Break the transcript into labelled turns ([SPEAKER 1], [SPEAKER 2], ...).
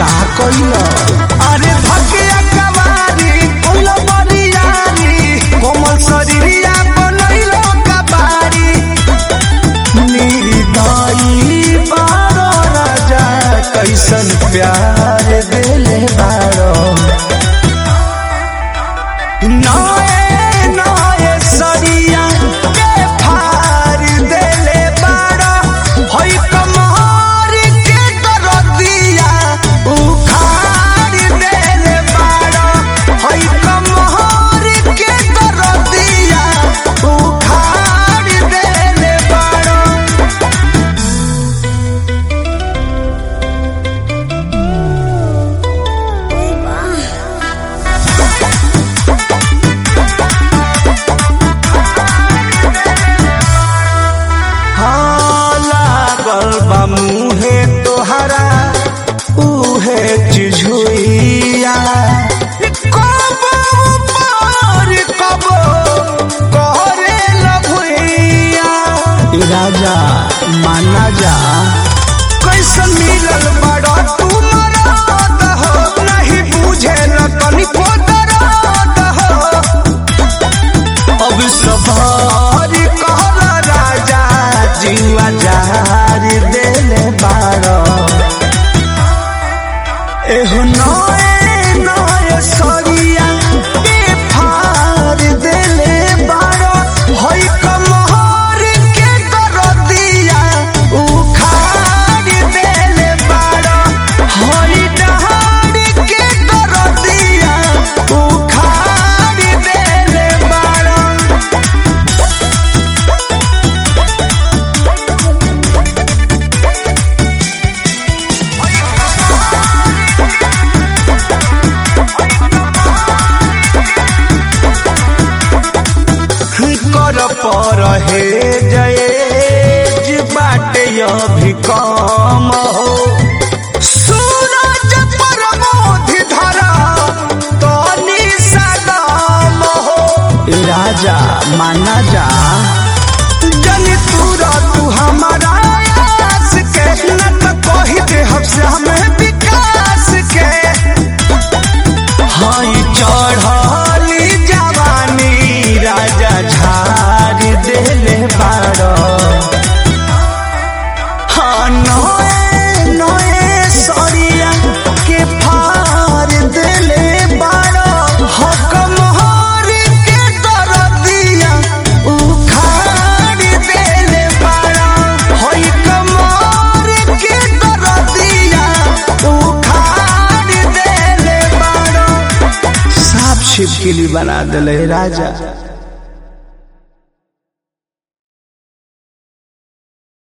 [SPEAKER 1] का कइलो
[SPEAKER 2] अरे भकिया कवारी कोइलो बरियारी कोमल शरीरिया बनैलो कबारी
[SPEAKER 1] निर्दयी बारो राजा कैसन प्यार देले बारो
[SPEAKER 2] नए नए सरिया के फार देले बारो होई कमर के दरदिया उखाड़ देले बारो होई कमर के दरदिया उखाड़ देले बारो मुहे तोहरा उहे चिझुइया कब पर कब करे लभुइया
[SPEAKER 1] राजा माना जा
[SPEAKER 2] कैसन मिलल बड़ा तू मरद हो नहीं बुझे न तनिको दर्द हो
[SPEAKER 1] अब सवार
[SPEAKER 2] कहला राजा
[SPEAKER 1] जीवा जार देले बारो
[SPEAKER 2] एहो नए नए सरिया के फार देले बारो होई कमहर के दरदिया उखाड़ देले बारो होई डहार के दरदिया उखाड़ देले बारो कर पर हे जयेज बाटे अभी कम हो सूरज पर मोधि धरा तनी सदाम हो
[SPEAKER 1] राजा माना जा
[SPEAKER 2] जनी तू हमारा आस के न त कही दे हमसे हमें विकास के
[SPEAKER 1] हई चढ़ली जवानी राजा झाड़ देले बारो
[SPEAKER 2] हाँ नए नए सरिया के फार देले बारो हकम हर के दरदिया उखाड़ देले बारो होई कमर के दरदिया उखाड़ देले बारो
[SPEAKER 1] साफ छिपकली बना देले राजा।